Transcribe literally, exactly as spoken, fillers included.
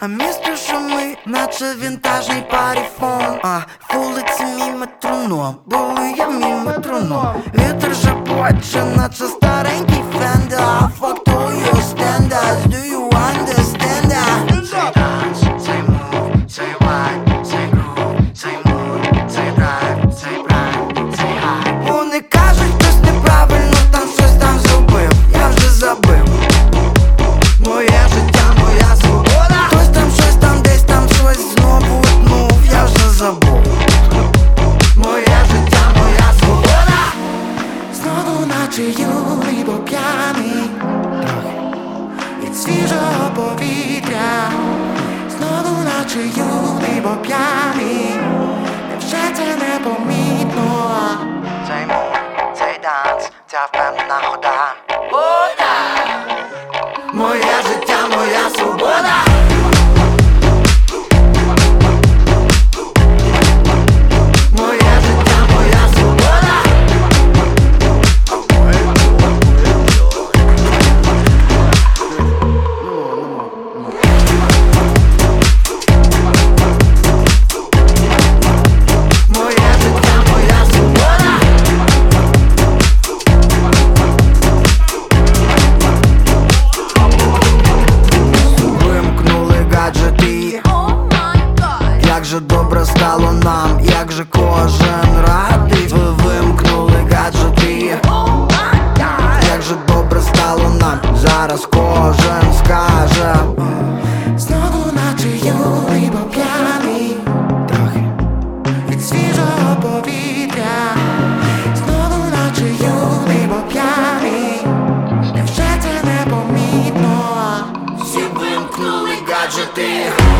А місто шумить, наче вінтажний паріфон. А вулиці мій метроном, були я мій метроном. Вітер шепоче, наче старенький фенда. Fuck to you standards, do you understand that? Say dance, say move, say wide, say groove, say mood, say drive, say prime, say high. Вони кажуть, хтось неправильно там щось там зробив. Я вже забив. Моє життя, моя свобода. Хтось там щось там, десь там щось знову утнув. Я вже забув. Моє життя, моя свобода. Знову наче юний, бо п'яний від свіжого повітря. Знову наче юний, бо п'яний. Невже це непомітно? Цей мув, цей данс, ця впевнена хода. Вода. Моє життя, моя свобода. Моє життя, моя свобода. Моє життя, моя свобода. Вимкнули гаджети. Як же добре стало нам, як же кожен радий. Ви вимкнули гаджети. Як же добре стало нам, зараз кожен скаже. Знову наче юний, бо п'яний Трохи. від свіжого повітря. Знову наче юний, бо п'яний. Невже це непомітно? Всі вимкнули гаджети.